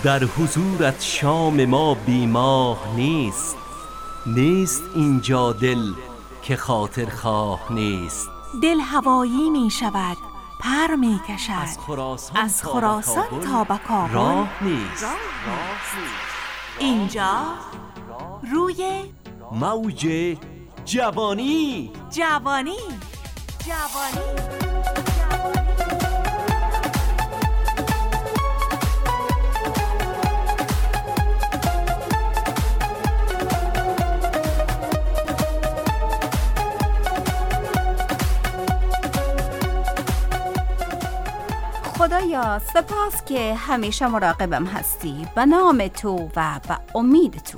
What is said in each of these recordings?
در حضورت شام ما بیماه نیست. نیست اینجا دل که خاطر خواه نیست. دل هوایی می شود، پر می کشد، از خراسان تا به کابل راه نیست. اینجا روی موج جوانی. جوانی. خدایا سپاس که همیشه مراقبم هستی، به نام تو و به امید تو.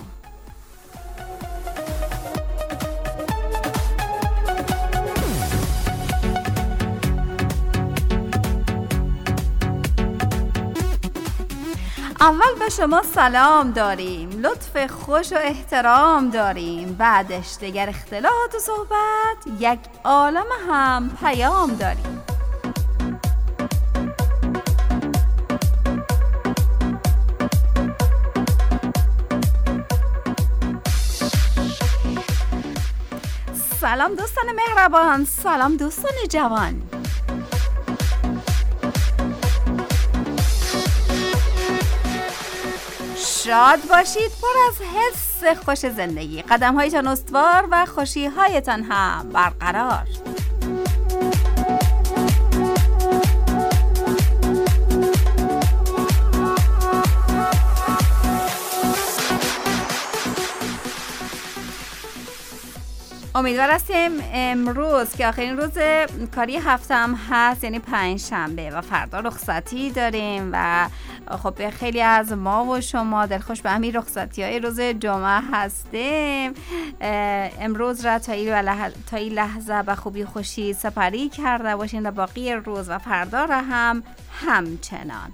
اول به شما سلام داریم، لطف خوش و احترام داریم، بعدش دیگر اختلاط و صحبت، یک عالم هم پیام داریم. سلام دوستان مهربان، سلام دوستان جوان. شاد باشید، پر از حس خوش زندگی، قدم‌هایتان استوار و خوشی‌هایتان هم برقرار. امیدوار هستیم امروز که آخرین روز کاری هفته هم هست، یعنی پنجشنبه و فردا رخصتی داریم و خب خیلی از ما و شما دلخوش به همین رخصتی‌های روز جمعه هستیم. امروز را تا این لحظه به خوبی خوشی سپری کرده باشین و باقی روز و فردا را هم همچنان.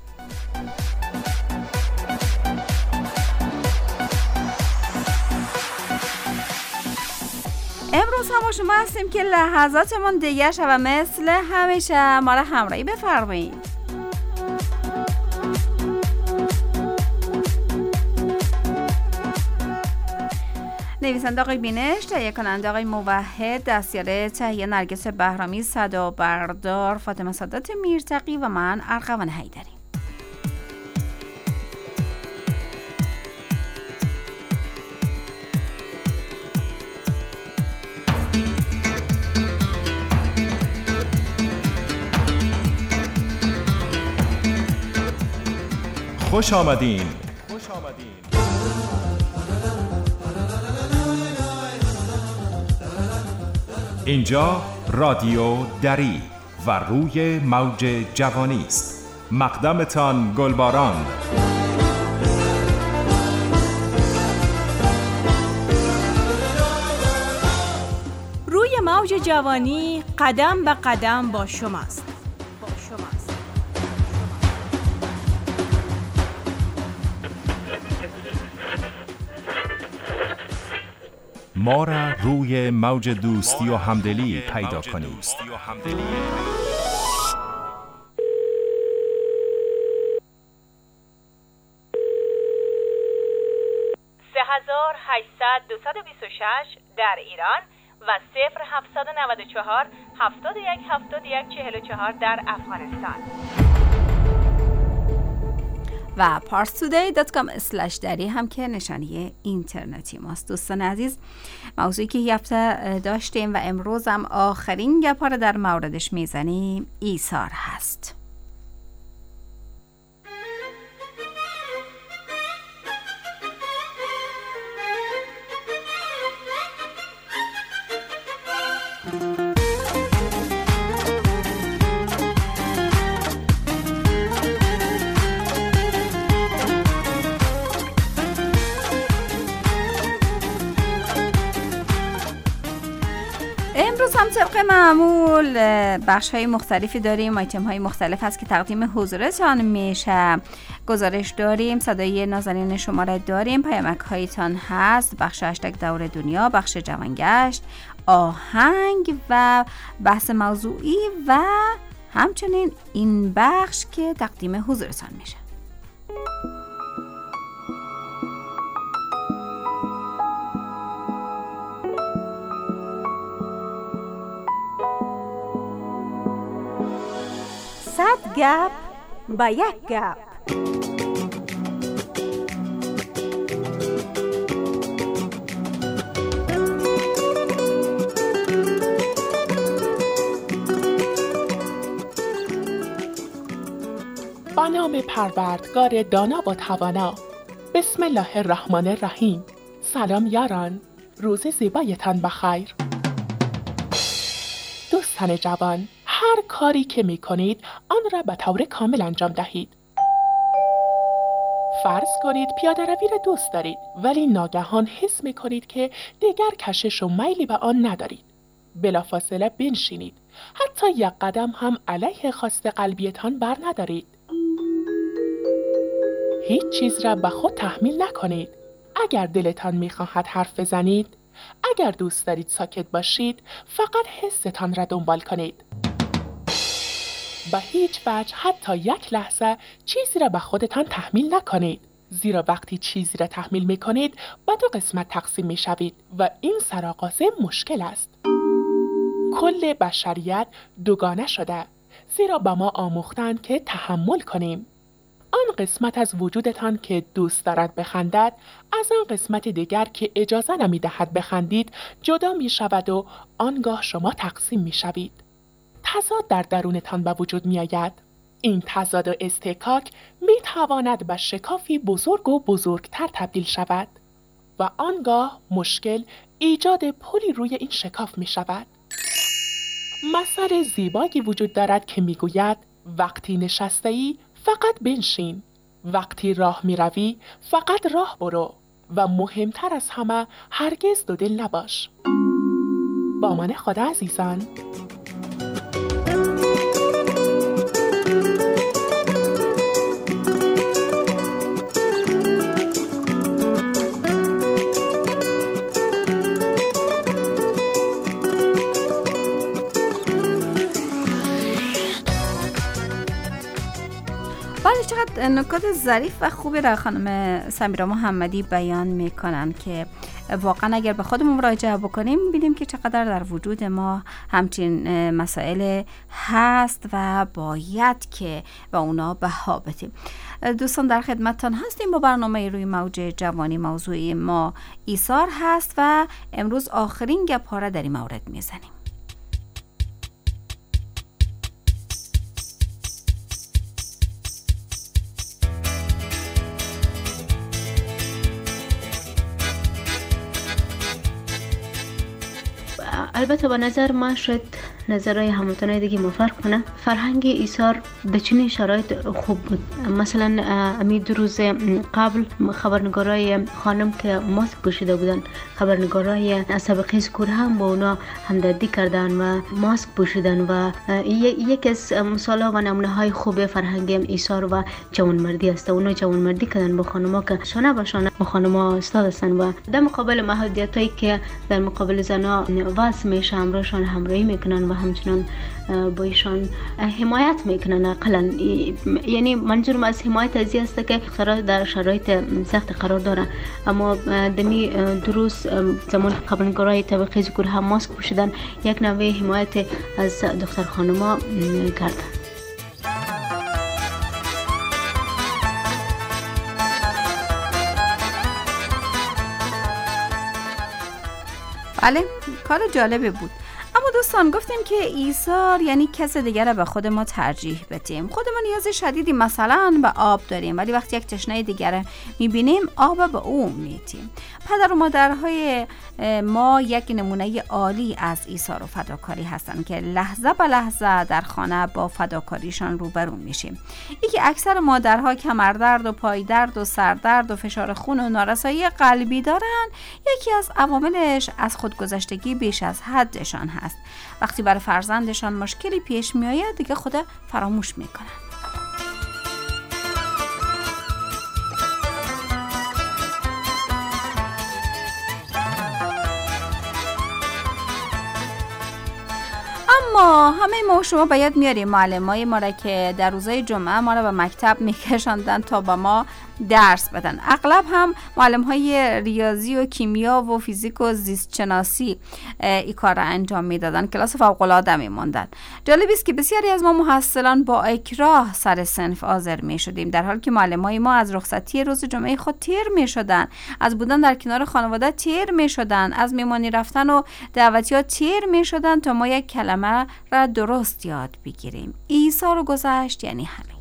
امروز هم با شما هستیم که لحظاتمون دیگه شد و مثل همیشه ما را همراهی بفرمایید. نویسنده آقای بینش، تهیه کننده آقای موحد، دستیار تهیه نرگس بهرامی، صدا بردار فاطمه سادات میرتقی و من ارغوان حیدری. خوش آمدین. اینجا رادیو دری و روی موج جوانی است. مقدمتان گلباران. روی موج جوانی قدم به قدم با شماست. ما را روی موج دوستی و همدلی پیدا کنید. 3800-226 در ایران و 0794 71 71 44 در افغانستان و parstoday.com/dari هم که نشانی اینترنتی ماست. دوستان عزیز، موضوعی که این هفته داشتیم و امروز هم آخرین گپا رو در موردش میزنیم ایثار هست. امروز هم طبق معمول بخش‌های مختلفی داریم، آیتم‌های مختلف هست که تقدیم حضورتان میشه. گزارش داریم، صدای نازنین شما را داریم، پیامک‌هایتان هست، بخش هشتگ دور دنیا، بخش جوانگشت، آهنگ و بحث موضوعی و همچنین این بخش که تقدیم حضورتان میشه. 100 گپ با یک گپ. با نام پروردگار دانا و توانا. بسم الله الرحمن الرحیم. سلام یاران، روز زیبایتان بخیر. دوستان جوان، هر کاری که می کنید آن را به طور کامل انجام دهید. فرض کنید پیاده روی را دوست دارید ولی ناگهان حس می کنید که دیگر کشش و میلی به آن ندارید. بلافاصله بنشینید. حتی یک قدم هم علیه خواست قلبیتان بر ندارید. هیچ چیز را به خود تحمیل نکنید. اگر دلتان می‌خواهد حرف بزنید، اگر دوست دارید ساکت باشید، فقط حستان را دنبال کنید. به هیچ وجه حتی یک لحظه چیزی را به خودتان تحمیل نکنید. زیرا وقتی چیزی را تحمیل می‌کنید، به دو قسمت تقسیم می‌شوید و این سرآغاز مشکل است. کل بشریت دوگانه شده، زیرا به ما آموختند که تحمل کنیم. آن قسمت از وجودتان که دوست دارد بخندد از آن قسمت دیگر که اجازه نمی‌دهد بخندید جدا می‌شود و آنگاه شما تقسیم می‌شوید. تضاد در درونتان به وجود می‌آید. این تضاد و اصطکاک می‌تواند به شکافی بزرگ و بزرگتر تبدیل شود و آنگاه مشکل ایجاد پلی روی این شکاف می‌شود. مثل زیبایی وجود دارد که می‌گوید وقتی نشسته‌ای فقط بنشین، وقتی راه می روی فقط راه برو و مهمتر از همه هرگز دو دل نباش. با من خدا عزیزان. چقدر نکات ظریف و خوبی را خانم سمیرا محمدی بیان میکنن که واقعا اگر به خودمون مراجعه بکنیم می‌بینیم که چقدر در وجود ما همچین مسائل هست و باید که به اونا بها بدیم. دوستان در خدمتتان هستیم با برنامه روی موج جوانی. موضوع ما ایثار هست و امروز آخرین گپ را در این مورد میزنیم. البته با نظر من شاید نظرهای هموطنای دیگه مفرق کنه. فرهنگ ایثار در چنین شرایط خوب بود. مثلا امی دو روز قبل خبرنگارای خانم که ماسک پوشیده بودن، خبرنگارای از طبقه سکور هم با اونا همدردی کردن و ماسک پوشیدن و یکی از مثالا و نمونه های خوب فرهنگ ایثار و جوانمردی است. اونا جوانمردی کردن با خانما که شانه به شانه با خانما استاد هستن و در مقابل محدودیتایی که در مقابل زنا وضع میشه همراهشان همراهی میکنن و همچنان با ایشان حمایت میکنن. اقلا یعنی منظورم از حمایت از این است که در شرایط سخت قرار دارن، اما دمی دروز زمان خبرنگارای طبقه ذکور هم ماسک پوشیدن یک نوع حمایت از دختر خانما کردن. بله، کار جالبی بود. اما دوستان گفتیم که ایثار یعنی کس دیگر را به خود ما ترجیح بدیم. خود ما نیاز شدیدی مثلا به آب داریم ولی وقتی یک تشنه دیگر میبینیم آب به او میدیم. پدر و مادرهای ما یک نمونه عالی از ایثار و فداکاری هستند که لحظه به لحظه در خانه با فداکاریشان روبرو میشیم. یکی اکثر مادرها کمردرد و پایدرد و سردرد و فشار خون و نارسایی قلبی دارند. یکی از عواملش از خودگذشتگی بیش از حدشان هست. وقتی برای فرزندشان مشکلی پیش میآید دیگه خود فراموش میکنن. اما همه ما شما باید میاریم معلمای ما را که در روزهای جمعه ما را به مکتب میکشاندن تا با ما درس بدن. اغلب هم معلم های ریاضی و کیمیا و فیزیک و زیست شناسی این کار را انجام میدادن. کلاس فوق العاده میموندن. جالب است که بسیاری از ما محصلان با اکراه سر صنف حاضر می شدیم، در حالی که معلم های ما از رخصتی روز جمعه خود تیر می شدن، از بودن در کنار خانواده تیر می شدن، از میمانی رفتن و دعوتیات تیر می شدن تا ما یک کلمه را درست یاد بگیریم. عیسی رو گذشت یعنی همین.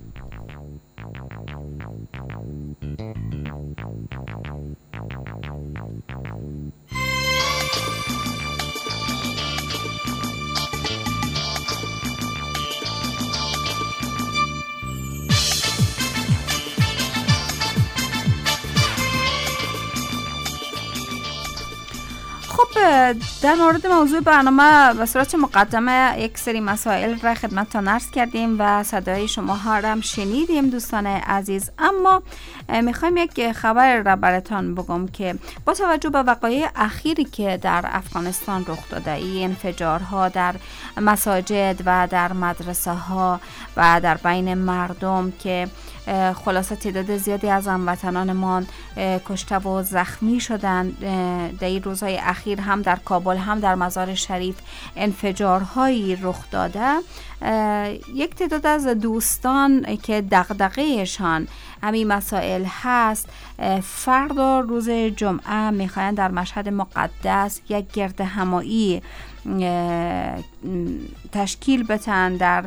در مورد موضوع برنامه به صورت مقدمه یک سری مسائل را خدمتتان عرض کردیم و صدای شما ها را هم شنیدیم دوستان عزیز. اما میخوایم یک خبر را براتان بگم که با توجه به وقایع اخیری که در افغانستان رخ داده، این انفجارها در مساجد و در مدرسه ها و در بین مردم که خلاصه تعداد زیادی از هموطنانمان کشته و زخمی شدند، در این روزهای اخیر هم در کابل هم در مزار شریف انفجارهایی رخ داده. یک تعداد از دوستان که دغدغه‌شان همین مسائل هست، فردا روز جمعه میخواین در مشهد مقدس یک گرد همایی تشکیل بدن در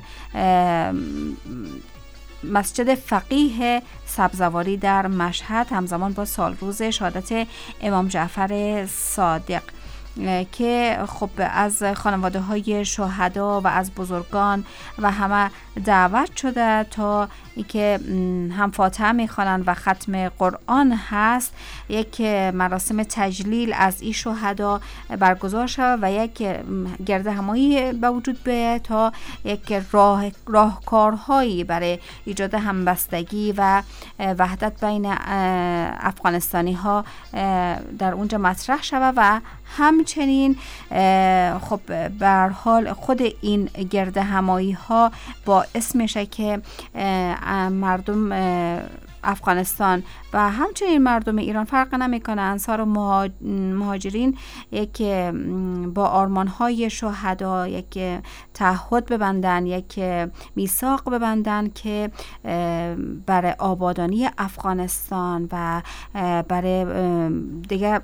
مسجد فقیه سبزواری در مشهد، همزمان با سالروز شهادت امام جعفر صادق که خب از خانواده های شهدا و از بزرگان و همه دعوت شده تا که هم فاتحه میخوانن و ختم قرآن هست. یک مراسم تجلیل از این شهدا برگزار شود و یک گرد همایی به وجود بیاید تا یک راهکارهایی برای ایجاد همبستگی و وحدت بین افغانستانی ها در اونجا مطرح شود و همچنین خب به هر حال خود این گرد همایی ها باعث میشه که مردم افغانستان و همچنین مردم ایران فرق نمیکنه، انصار و مهاجرین یک با آرمانهای شهدا یک تعهد ببندن، یک میثاق ببندن که برای آبادانی افغانستان و برای دیگه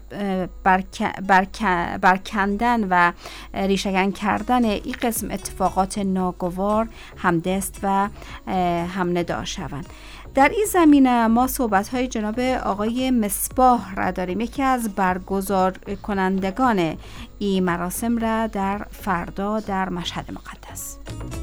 برکندن و ریشه‌کن کردن این قسم اتفاقات ناگوار همدست و هم‌ندا شوند. در این زمینه ما صحبت‌های جناب آقای مصباح را داریم، یکی از برگزار کنندگان این مراسم را در فردا در مشهد مقدس.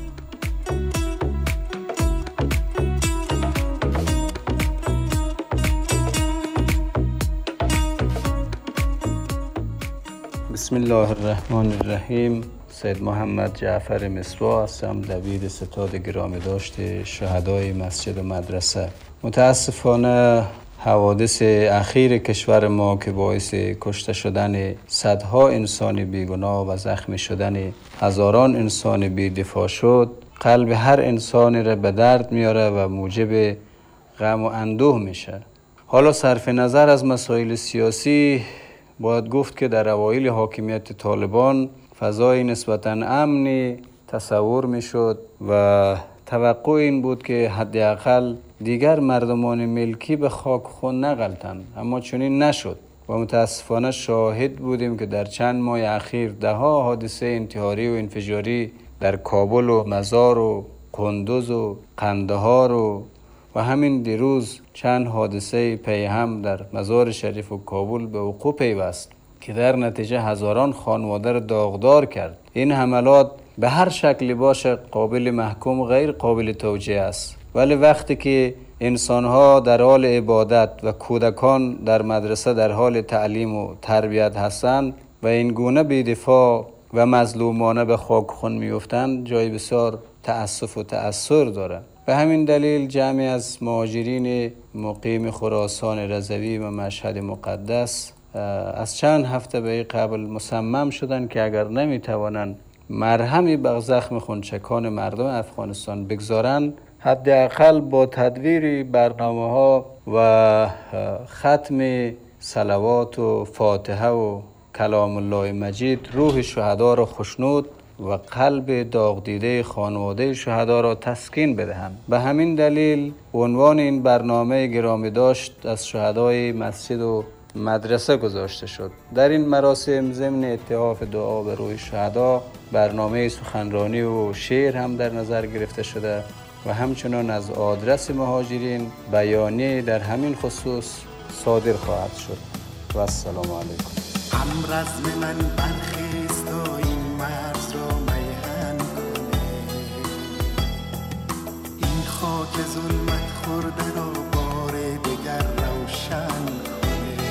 بسم الله الرحمن الرحیم. سید محمد جعفر مصباح هستم، دبیر ستاد گرامی داشته شهدای مسجد و مدرسه. متاسفانه حوادث اخیر کشور ما که باعث کشته شدن صدها انسان بیگناه و زخمی شدن هزاران انسان بی‌دفاع شد، قلب هر انسانی را به درد میاره و موجب غم و اندوه میشه. حالا صرف نظر از مسائل سیاسی باید گفت که در اوایل حاکمیت طالبان فضای نسبتاً امنی تصور میشد و توقع این بود که حداقل دیگر مردمان ملکی به خاک خون نغلطند، اما چنین نشد و متاسفانه شاهد بودیم که در چند ماه اخیر ده‌ها حادثه انتحاری و انفجاری در کابل و مزار و کندوز و قندهار و همین دیروز چند حادثه پیهم در مزار شریف و کابل به وقوع پیوست که در نتیجه هزاران خانواده را داغدار کرد. این حملات به هر شکلی باشه قابل محکوم غیر قابل توجیه است، ولی وقتی که انسانها در حال عبادت و کودکان در مدرسه در حال تعلیم و تربیت هستند و این گونه بی‌دفاع و مظلومانه به خاک خون می‌افتند، جای بسیار تأسف و تأثر دارد. به همین دلیل جمعی از مهاجرین مقیم خراسان رضوی و مشهد مقدس از چند هفته به قبل مصمم شدند که اگر نمیتوانند مرهمی بر زخم خونچکان مردم افغانستان بگذارند، حداقل با تدویر برنامه‌ها و ختم صلوات و فاتحه و کلام الله مجید روح شهدا را خشنود و قلب داغ دیده خانواده شهدا را تسکین بدهند. به همین دلیل عنوان این برنامه گرامی داشت از شهدای مسجد و مدرسه گذاشته شد. در این مراسم ضمن اتحاف دعا به روح شهدا برنامه سخنرانی و شعر هم در نظر گرفته شده و همچنان از آدرس مهاجرین بیانیه در همین خصوص صادر خواهد شد. و السلام علیکم. هم رزم من برخیست و این مرز را میهن کنه، این خاک ظلمت خورده را بار دگر روشن کنه.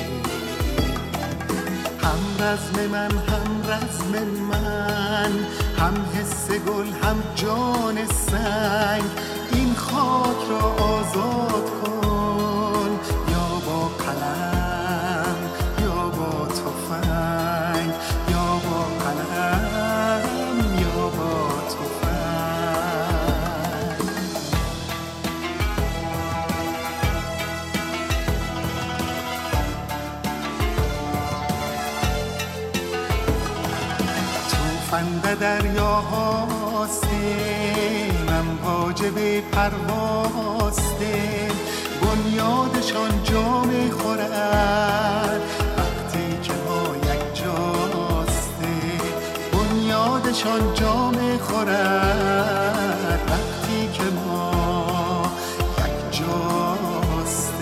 هم رزم من، هم رزم من، هم حس گل، هم جان سنگ، این خاک را آزاد کن، یا با قلم یا با تفنگ، یا با قلم یا با تفنگ. توفنده دریاهاستیم، واجب پروازده، بنیادشان جا می‌خورد وقتی که ما یک جاسته، بنیادشان جا می‌خورد وقتی که ما یک جاسته.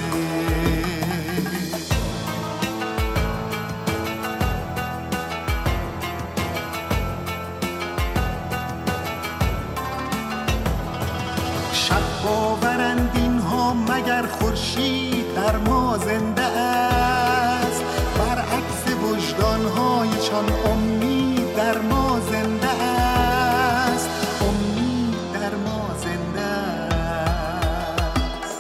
باورند اینها مگر خورشید در ما زنده است، برعکس وجدانهایشان امید در ما زنده است، امید در ما زنده است.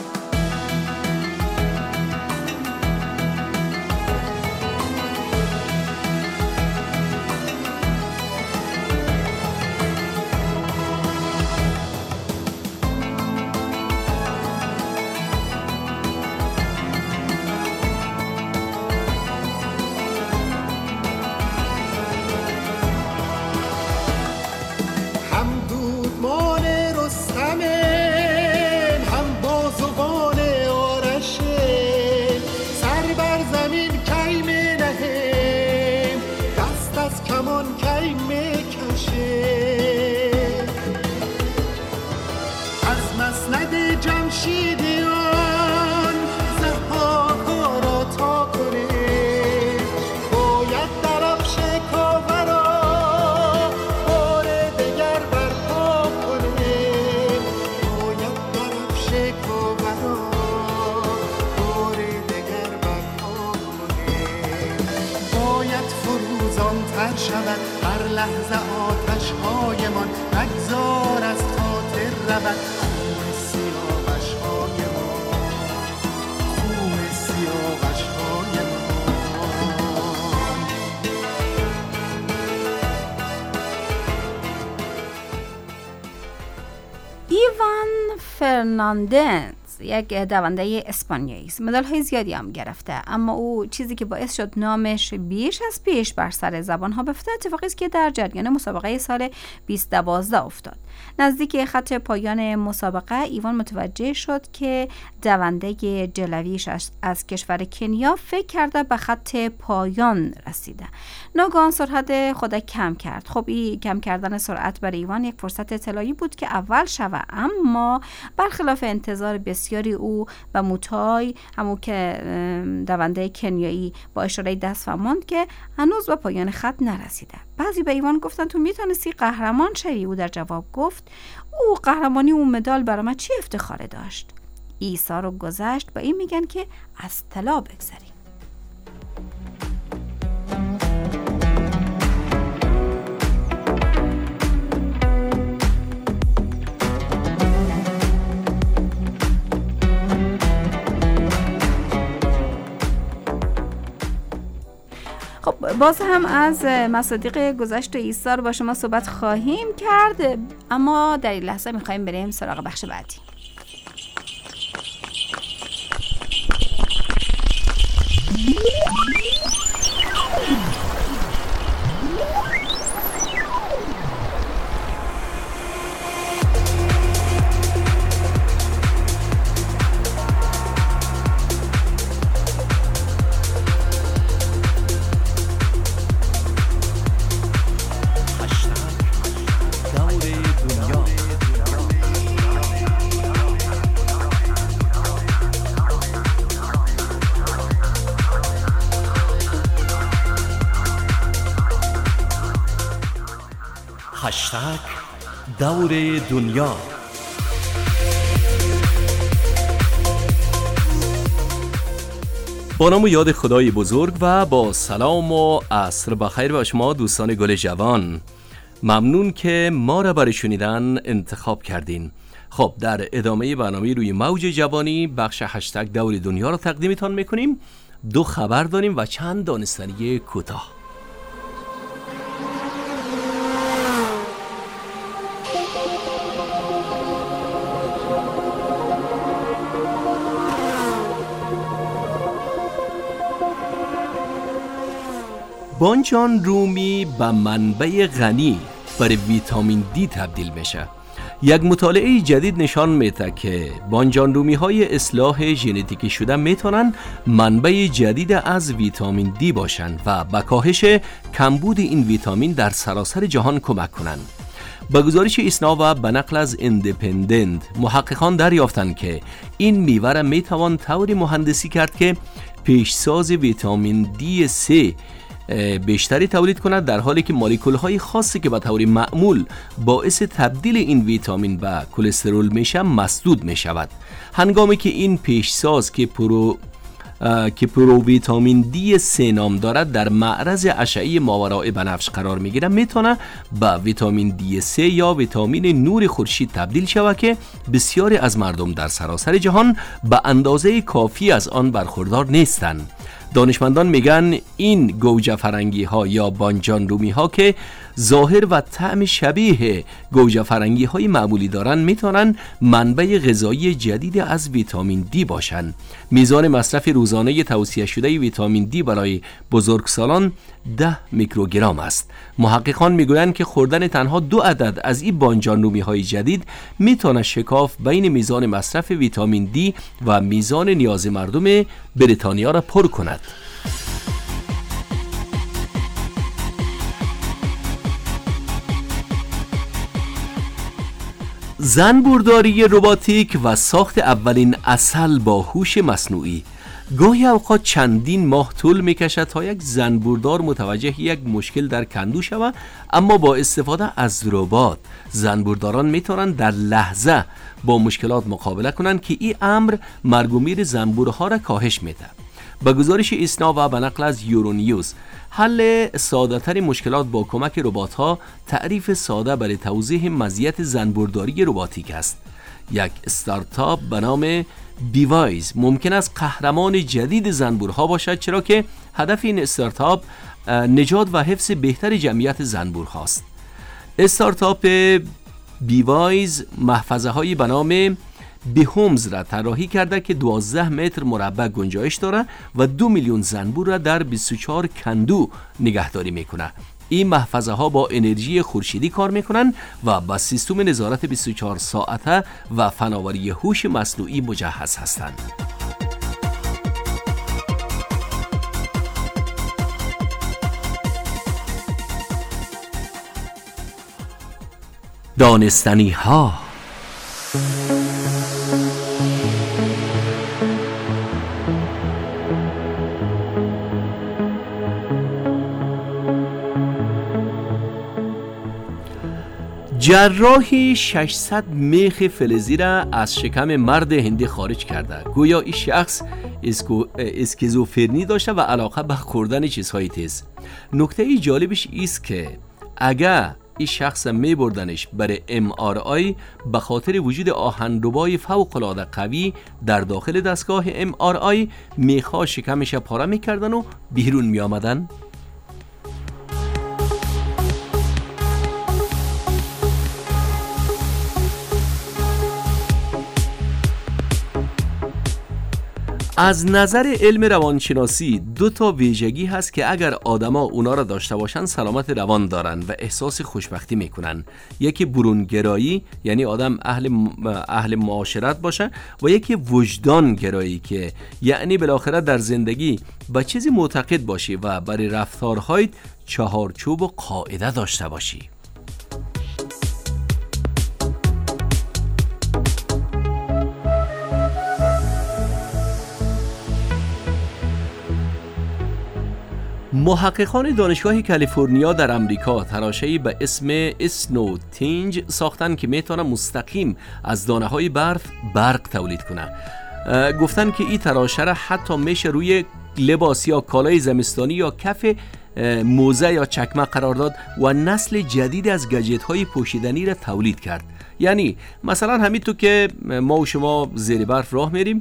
جمشیدیان زهاکا را تا کنه، باید درفش کاوه را بار دگر برپا کنه، باید درفش کاوه را بار دگر برپا کنه، باید فروزان‌تر شود هر لحظه آتش‌هایمان، نگذار از خاطر رود ایوان فرناندز یک دونده اسپانیایی است. مدال‌های زیادی هم گرفته، اما او چیزی که باعث شد نامش بیش از پیش بر سر زبان‌ها بفته اتفاقی است که در جریان مسابقه سال 2012 افتاد. نزدیک خط پایان مسابقه ایوان متوجه شد که دونده جلویش از کشور کنیا فکر کرده به خط پایان رسیده. ناگهان سرعت خود کم کرد. خب این کم کردن سرعت برای ایوان یک فرصت طلایی بود که اول شود، اما برخلاف انتظار بسیاری او و موتای همون که دونده کنیایی با اشاره دست فرماند که هنوز به پایان خط نرسیده. بعضی به ایوان گفتن تو میتونستی قهرمان شوی. او در جواب گفت او قهرمانی اون مدال برای من چی افتخاره داشت. عیسی رو گذشت، با این میگن که از طلا بگذریم. خب باز هم از مصادیق گذشت و عیسی رو با شما صحبت خواهیم کرد، اما در این لحظه میخوایم بریم سراغ بخش بعدی. هشتگ دور دنیا. با نام و یاد خدای بزرگ و با سلام و عصر بخیر به شما دوستان گل جوان. ممنون که ما را برای شنیدن انتخاب کردین. خب در ادامه برنامه روی موج جوانی بخش هشتگ دور دنیا را تقدیمتان میکنیم. 2 خبر داریم و چند دانستنی کوتاه. بانجان رومی به منبع غنی برای ویتامین دی تبدیل میشه. یک مطالعه جدید نشان میده که بانجان رومی های اصلاح ژنتیکی شده میتونن منبع جدید از ویتامین دی باشن و به کاهش کمبود این ویتامین در سراسر جهان کمک کنن. با گزارش ایسنا و به نقل از ایندیپندنت، محققان دریافتند که این میوه را میتوان طوری مهندسی کرد که پیشساز ویتامین دی 3 بیشتری تولید کند، در حالی که مولکول‌های خاصی که به طور معمول باعث تبدیل این ویتامین به کلسترول میشه مسدود میشود. هنگامی که این پیشساز که پرو ویتامین دی 3 نام دارد در معرض اشعه ماورای بنفش قرار میگیره، میتونه به ویتامین دی 3 یا ویتامین نور خورشید تبدیل شود که بسیاری از مردم در سراسر جهان به اندازه کافی از آن برخوردار نیستند. دانشمندان میگن این گوجه فرنگی ها یا بانجان رومی ها که ظاهر و طعم شبیه گوجه فرنگی های معمولی دارن میتونن منبع غذایی جدید از ویتامین دی باشن. میزان مصرف روزانه توصیه شده ویتامین دی برای بزرگسالان 10 میکروگرم است. محققان میگویند که خوردن تنها 2 عدد از این بانجان رومی های جدید میتونه شکاف بین میزان مصرف ویتامین دی و میزان نیاز مردم بریتانیا را پر کند. زنبورداری رباتیک و ساخت اولین عسل با هوش مصنوعی. گاهی اوقات چندین ماه طول میکشد تا یک زنبوردار متوجه یک مشکل در کندو شود، اما با استفاده از ربات زنبورداران میتونن در لحظه با مشکلات مقابله کنند که این امر مرگ و میر زنبورها را کاهش میده. با گزارش ایسنا و به نقل از یورونیوز، حل ساده‌تر مشکلات با کمک ربات‌ها تعریف ساده برای توضیح مزیت زنبورداری رباتیک است. یک استارتاپ به نام بیوایز ممکن است قهرمان جدید زنبورها باشد، چرا که هدف این استارتاپ نجات و حفظ بهتر جمعیت زنبورهاست. استارتاپ بیوایز محفظه هایی به نام بیهومز را طراحی کرده که 12 متر مربع گنجایش داره و 2 میلیون زنبور را در 24 کندو نگهداری میکنه. این محفظه ها با انرژی خورشیدی کار میکنن و با سیستم نظارت 24 ساعته و فناوری هوش مصنوعی مجهز هستند. دانستنی ها. جراحی 600 میخ فلزی را از شکم مرد هندی خارج کرده. گویا این شخص اسکیزوفرنی داشته و علاقه به خوردن چیزهای تیز. نکته جالبش ایست که اگر این شخص می بردنش برای MRI، به خاطر وجود آهنربای فوق‌العاده قوی در داخل دستگاه MRI میخا شکمش پاره میکردن و بیرون می آمدن. از نظر علم روانشناسی 2 ویژگی هست که اگر آدما اونا را داشته باشن سلامت روان دارن و احساس خوشبختی میکنن. یکی برونگرایی، یعنی آدم اهل معاشرت باشه، و یکی وجدان گرایی که یعنی بالاخره در زندگی به چیزی معتقد باشی و برای رفتارهایت چهارچوب و قاعده داشته باشی. محققان دانشگاه کالیفرنیا در امریکا تراشه‌ای به اسم اسنو تینج ساختن که میتونه مستقیم از دانه‌های برق تولید کنه. گفتن که این تراشه را حتی میشه روی لباس یا کالای زمستانی یا کف موزه یا چکمه قرار داد و نسل جدید از گجت‌های پوشیدنی را تولید کرد. یعنی مثلا همین تو که ما و شما زیر برف راه میریم،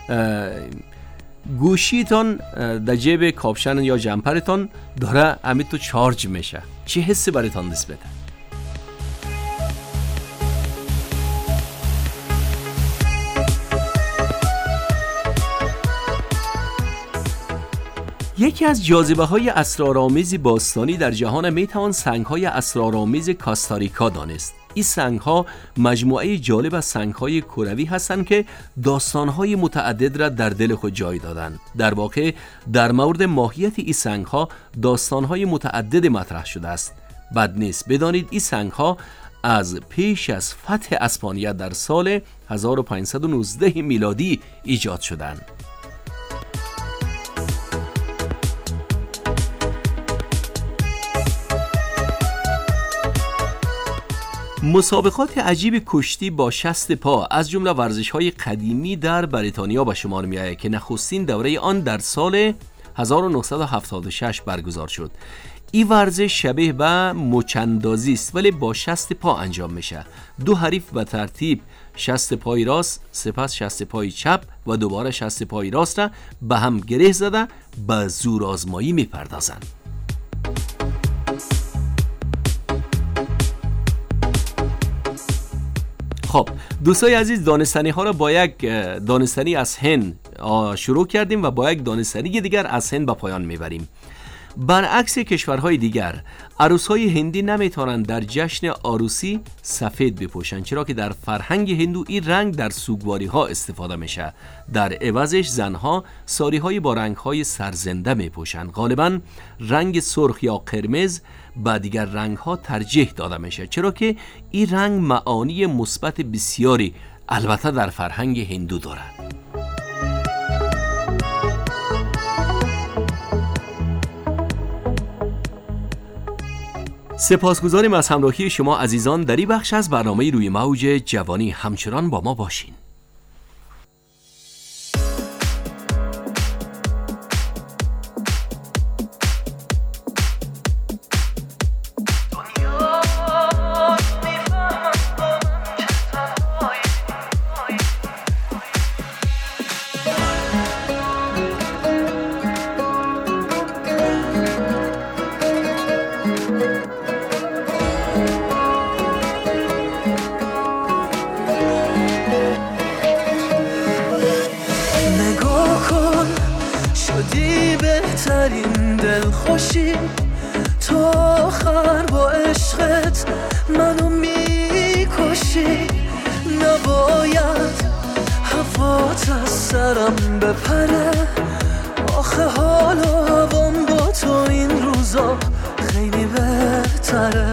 گوشیتان در جیب کاپشن یا جمپرتان داره همین تو چارج میشه. چه حسی برایتان دست بده؟ یکی از جاذبه‌های اسرارآمیز باستانی در جهان میتوان سنگ‌های اسرارآمیز کاستاریکا دانست. این سنگ‌ها مجموعه جالب از سنگ‌های کروی هستند که داستان‌های متعدد را در دل خود جای دادند. در واقع در مورد ماهیت این سنگ‌ها داستان‌های متعدد مطرح شده است. بد نیست بدانید این سنگ‌ها از پیش از فتح اسپانیا در سال 1519 میلادی ایجاد شدند. مسابقات عجیب کشتی با شست پا از جمله ورزش‌های قدیمی در بریتانیا به شمار می‌آید که نخستین دوره آن در سال 1976 برگزار شد. این ورزش شبیه به مچ‌اندازی است ولی با شست پا انجام میشه. 2 حریف به ترتیب شست پای راست، سپس شست پای چپ و دوباره شست پای راست را به هم گره زده به زورآزمایی می‌پردازند. خب دوستای عزیز، دانستنی ها را با یک دانستنی از هند شروع کردیم و با یک دانستنی دیگر از هند به پایان میبریم. برعکس کشورهای دیگر، عروسهای هندی نمیتونن در جشن عروسی سفید بپوشن، چرا که در فرهنگ هندو این رنگ در سوگواری ها استفاده میشه. در عوضش زنها ساری های با رنگ های سرزنده میپوشن. غالبا رنگ سرخ یا قرمز با دیگر رنگ ها ترجیح داده میشه، چرا که این رنگ معانی مثبت بسیاری البته در فرهنگ هندو داره. سپاسگزاریم از همراهی شما عزیزان در این بخش از برنامه روی موج جوانی. همچنان با ما باشین. بهترین دلخوشی تو آخر با عشقت منو میکشی. نباید هوات از سرم بپره، آخه حال و هوام با تو این روزا خیلی بهتره.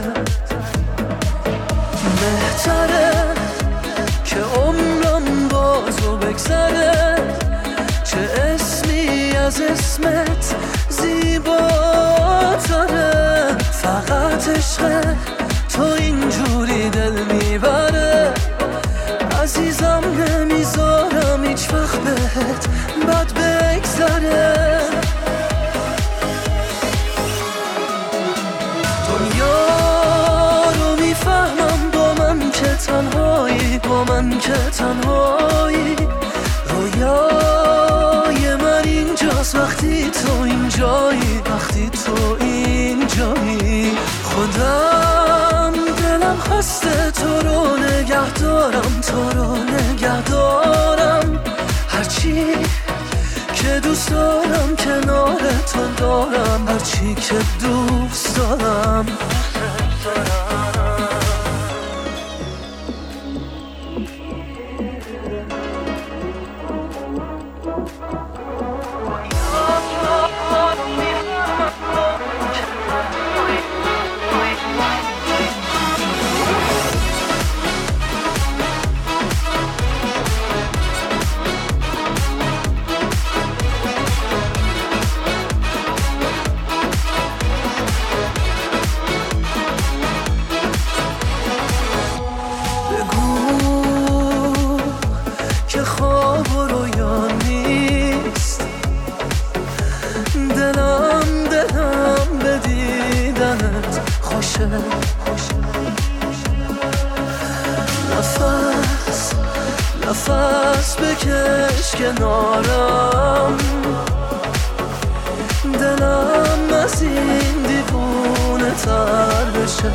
بهتره که عمرم با تو بگذره، چه اسمی از اسمت زیباتره. فقط عشق تو اینجوری دل میبره، عزیزم نمیذارم هیچ وقت بهت بد بگذره. دنیا رو میفهمم با من که تنهایی، با من که تنهایی. رویای من اینجاست وقتی تو اینجایی، وقتی تو اینجایی. خودم دلم خسته تو رو نگه دارم، تو رو نگه دارم. هرچی که دوست دارم کنارتون دارم، هرچی که دوست دارم. نفس بکش کنارم، دلم از این دیوونه تر بشه.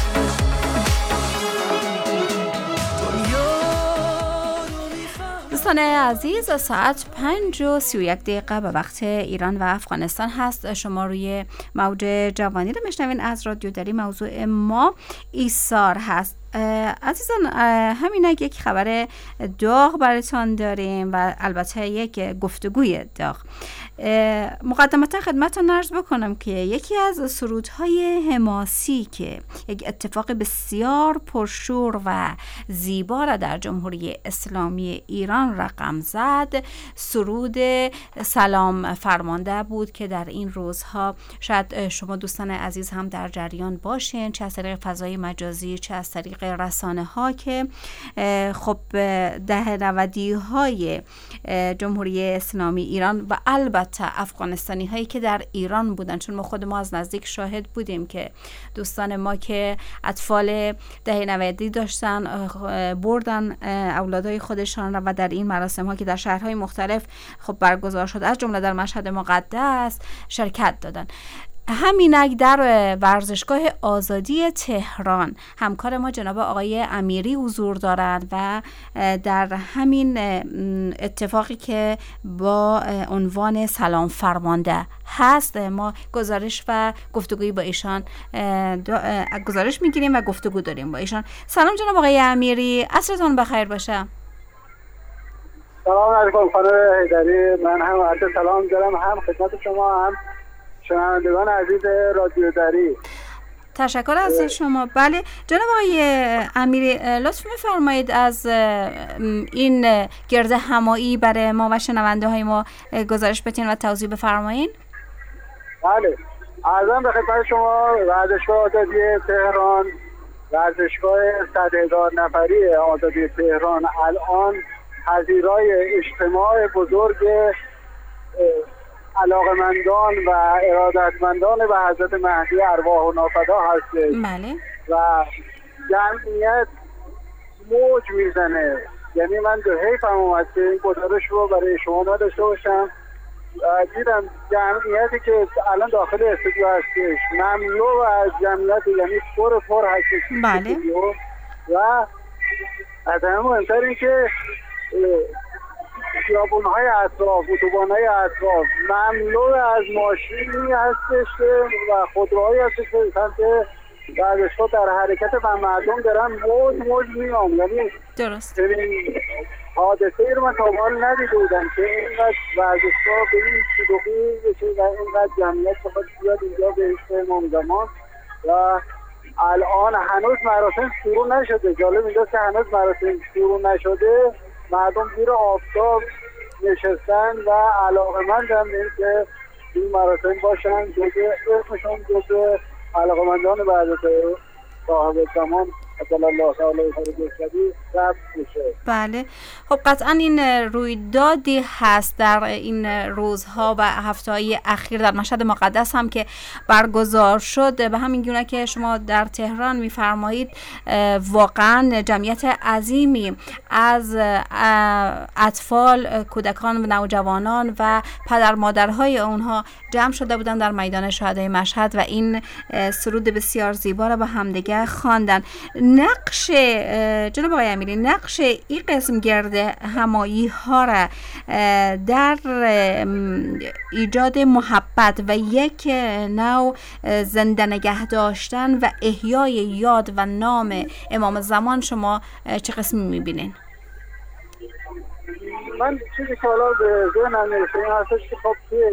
دوستان عزیز، ساعت 5:31 به وقت ایران و افغانستان هست. شما روی موج جوانی رو میشنوین از رادیو دری. موضوع ما ایثار هست. عزیزان، همین یک خبر داغ براتون داریم و البته یک گفتگوی داغ. مقدمتا خدمتتون عرض بکنم که یکی از سرودهای حماسی که یک اتفاق بسیار پرشور و زیبا را در جمهوری اسلامی ایران رقم زد، سرود سلام فرمانده بود که در این روزها شاید شما دوستان عزیز هم در جریان باشین، چه از طریق فضای مجازی چه از طریق رسانه ها، که خب دهنودی های جمهوری اسلامی ایران و البته افغانستانی هایی که در ایران بودن، چون ما خود ما از نزدیک شاهد بودیم که دوستان ما که اطفال دهنودی داشتن بردن اولادای خودشان را و در این مراسم ها که در شهرهای مختلف خب برگزار شد از جمله در مشهد مقدس شرکت دادن. همینک در ورزشگاه آزادی تهران همکار ما جناب آقای امیری حضور دارند و در همین اتفاقی که با عنوان سلام فرمانده هست ما گزارش و گفتگویی با ایشان گزارش میگیریم و گفتگو داریم با ایشان. سلام جناب آقای امیری، عصرتون بخیر باشه. سلام علیکم خانم حیدری، من هم عرض سلام دارم هم خدمت شما هم شنوندگان عزیز رادیو دری. تشکر از شما. بله جناب آقای امیری، لطف می‌فرمایید از این گرد همایی برای ما و شنونده های ما گزارش بدین و توضیح بفرمایید. بله، عرضم به خدمت شما ورزشگاه آزادی تهران، ورزشگاه 100,000 نفری آزادی تهران الان پذیرای اجتماع بزرگ علاقمندان و ارادتمندان به حضرت مهدی ارواح و نافدا هستش. بله. و جمعیت موج میزنه. یعنی من به حیفم اومد که این گزارش رو برای شما نداشته باشم. دیدم جمعیتی که الان داخل استودیو هستش مملو از جمعیت، یعنی پر هستش. بله. و از همه مهمتر این که خیابون‌های اطراف، اتوبان‌های اطراف مملو از ماشینی هستش و خودروهایی هستش که سمت ورزشگاه در حرکت و مردم دارن موج میام. یعنی درست ببین حادثه ای رو من تا حال ندیده بودم که اینقدر ورزشگاه به این شلوغی بشه و اینقدر جمعیت بخواد بیاد اینجا به عشق امام زمان. و الان هنوز مراسم شروع نشده. جالب اینجاست که هنوز مراسم شروع نشده، مردم زیر آفتاب نشستن و علاقمندن که این مراسم باشن، اسمشون جزء علاقمندان به حضرت صاحب زمان عجل الله تعالی فرجه ثبت بشه. بله، خب قطعا این رویدادی هست در این روزها و هفته‌های اخیر در مشهد مقدس هم که برگزار شد. به همین گونه که شما در تهران می‌فرمایید واقعا جمعیت عظیمی از اطفال، کودکان و نوجوانان و پدر مادرهای اونها جمع شده بودن در میدان شهدای مشهد و این سرود بسیار زیبا را با همدیگه خواندن. نقش جناب آقای امیری، نقش این قسم گرد همایی ها را در ایجاد محبت و یک نوع زنده نگه داشتن و احیای یاد و نام امام زمان شما چه قسمی میبینین؟ من چیزی که حالا به ذهنم میرسه این هستش که خب توی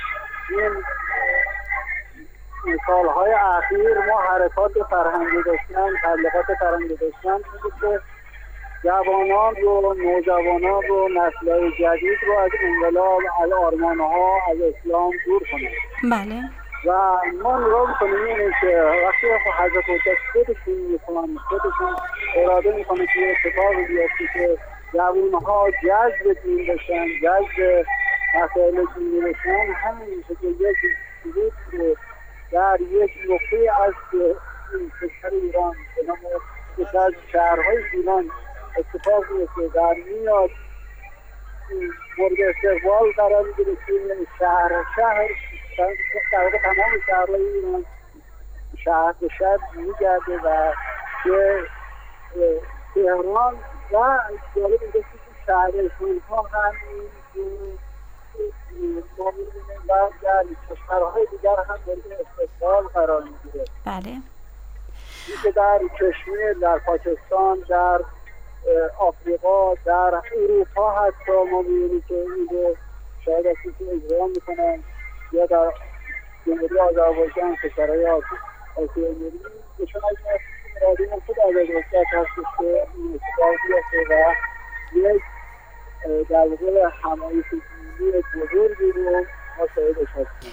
این سالهای اخیر ما حرکات فرهنگی داشتن، تبلیغات فرهنگی داشتن که جوانان رو، نوجوانان رو، نسل‌های جدید رو از انقلاب، از آرمان‌ها، از اسلام دور کنن. بله. و ما نگاه می‌کنیم اینه که وقتی حضرت حجت خودشون اراده می‌کنه که یه اتفاقی بیفته که جوان‌ها جذب دین بشن، جذب مسائل دینی بشن، همین میشه که یک چیزی رو در یک نقطه از کشور ایران به نام یکی از شهرهای ایران اتفاق میفته، در میاد مورد استقبال قرار میگیره که شهر در واقع تمام شهرهای ایران شهر به شهر میگرده و که تهران و جالب اینجا که شهرستان ها هم ما می‌بینیم و در کشورهای دیگر هم مورد استقبال قرار میگیره. بله. که در کشمیر، در پاکستان، در آفریقا، در اروپا حتی ما می‌بینیم که این رو شاید از کسی اجرا میکنن، یا در جمهوری آذربایجان، کشورهای آسیای می‌بینیم نشون از این اراده خود از حجت هستش که این اتفاق بیفته و یک در واقع همایش دینی بزرگی رو ما شاهدش هستیم.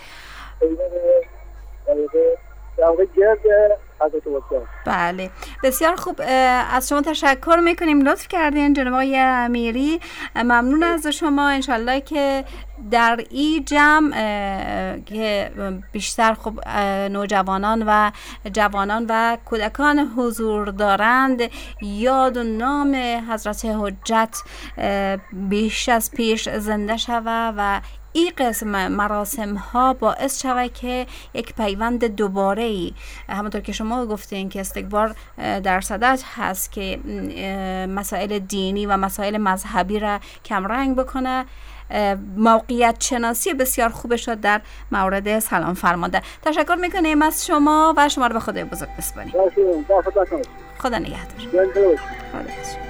در واقع گرد حضرت حجت. بله، بسیار خوب. از شما تشکر میکنیم، لطف کردین جناب آقای امیری. ممنون از شما. انشالله که در این جمع که بیشتر خوب نوجوانان و جوانان و کودکان حضور دارند، یاد و نام حضرت حجت بیش از پیش زنده شود و این قسم مراسم ها باعث شود که یک پیوند دوباره‌ای، همونطور که شما گفتین که استکبار در صدد هست که مسائل دینی و مسائل مذهبی را کمرنگ بکنه، موقعیت شناسی بسیار خوب شد در مورد سلام فرمانده. تشکر میکنیم از شما و شما رو به خدای بزرگ بسپاریم. خدا نگهدار. خدا.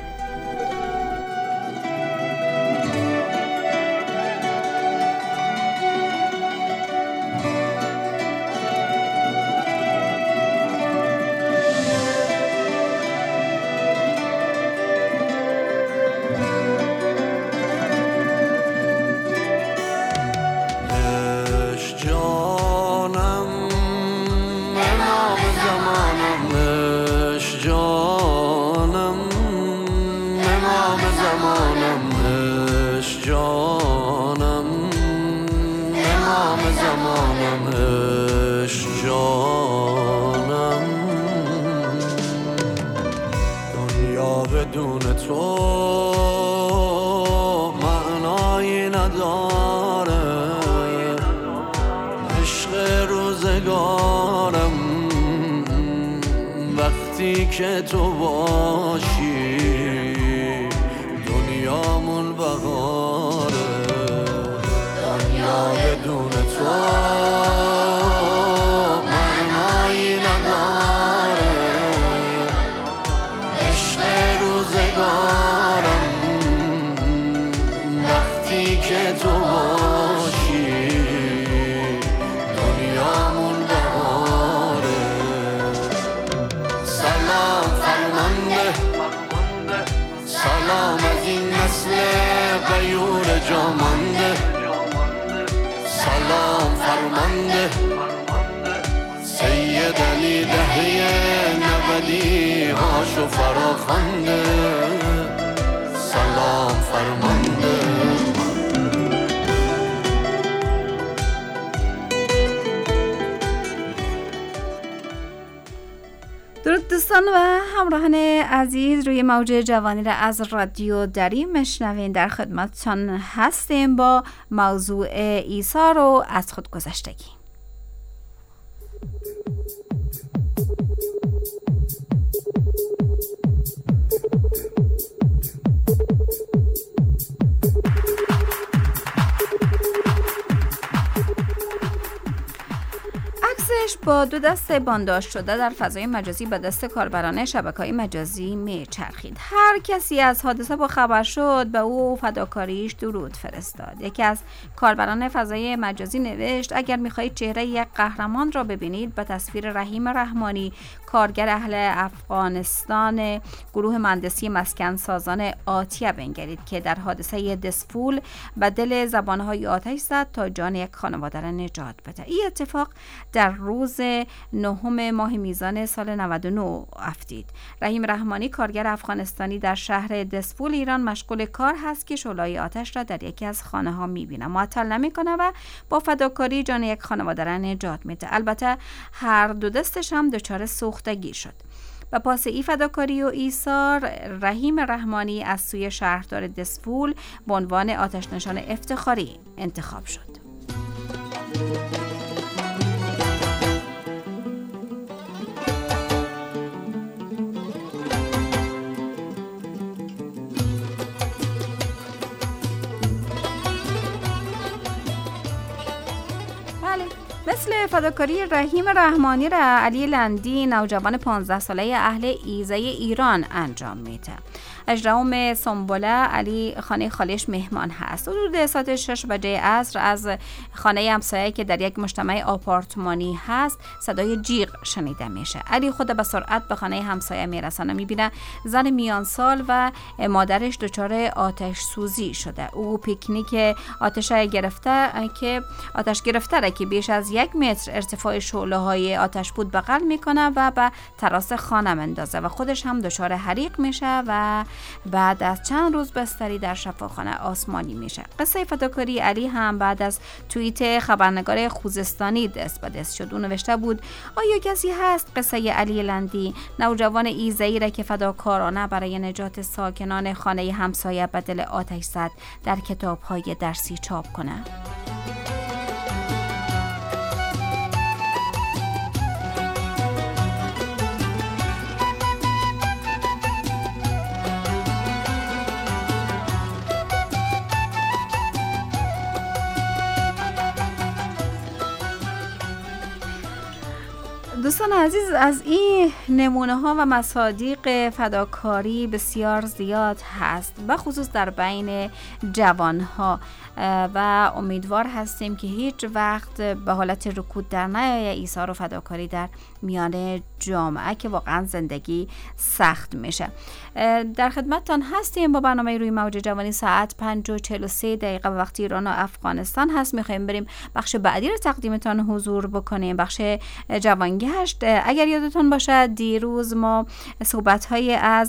که تو باشی دنیامون بهاره، دنیا بدون تو معنایی نداره، عشق روزگارم وقتی که تو باشی دنیامون بهاره. سلام از این نسل غیور جامانده، سلام فرمانده سید علی دهه 90 هاشو فراخوانده، سلام فرمانده. درود دوستان و همراهان عزیز، روی موج جوانی را از رادیو دری مشنوین. در خدمتتان هستیم با موضوع ایثار و از خودگذشتگی. با 2 دست بانداژ شده در فضای مجازی به دست کاربران شبکه‌های مجازی میچرخید. هر کسی از حادثه با خبر شد به او فداکاریش درود فرستاد. یکی از کاربران فضای مجازی نوشت اگر می‌خواهید چهره یک قهرمان را ببینید به تصویر رحیم رحمانی، کارگر اهل افغانستان گروه مهندسی مسکن سازان آتیه بنگرید که در حادثه دسفول به دل زبانهای آتش زد تا جان یک خانواده را نجات بده. این اتفاق در روز 9 ماه میزان سال 99 افتید. رحیم رحمانی کارگر افغانستانی در شهر دسفول ایران مشغول کار هست که شعله‌های آتش را در یکی از خانه ها میبینه، معطل نمیکنه و با فداکاری جان یک خانواده را نجات میده. البته هر 2 دستش هم دچار سوختگی شد. و پاس ای فداکاری و ایثار رحیم رحمانی از سوی شهردار دسفول به عنوان آتش نشان افتخاری انتخاب شد. مثل فداکاری رحیم رحمانی را علی لندی نوجوان 15 ساله اهل ایزه ایران انجام میده. 18 سنبله علی خانه خالش مهمان هست. حدود ساعت 6 بعد عصر از خانه همسایه که در یک مجتمع آپارتمانی هست صدای جیغ شنیده میشه. علی خود به سرعت به خانه همسایه میرسه، میبینه زن میان سال و مادرش دچار آتش سوزی شده. او پیکنیک آتش گرفته که بیش از 1 متر ارتفاع شعله های آتش بود بغل میکنه و به تراس خانه مندازه و خودش هم دچار حریق میشه و بعد از چند روز بستری در شفاخانه آسمانی میشه. قصه فداکاری علی هم بعد از توییت خبرنگار خوزستانی دست به دست شد. او نوشته بود آیا کسی هست قصه علی لندی نوجوان ایزه‌ای را که فداکارانه برای نجات ساکنان خانه همسایه به دل آتش زد در کتاب‌های درسی چاپ کنه؟ دوستان عزیز، از این نمونه ها و مصادیق فداکاری بسیار زیاد هست، به خصوص در بین جوان ها و امیدوار هستیم که هیچ وقت به حالت رکود در نیاید ایثار و فداکاری در میان جامعه که واقعا زندگی سخت میشه. در خدمتتان هستیم با برنامه روی موج جوانی. ساعت 5:43 به وقت ایران و افغانستان هست. میخوایم بریم بخش بعدی رو تقدیمتان حضور بکنیم، بخش جوانگشت. اگر یادتون باشه دیروز ما صحبت‌های از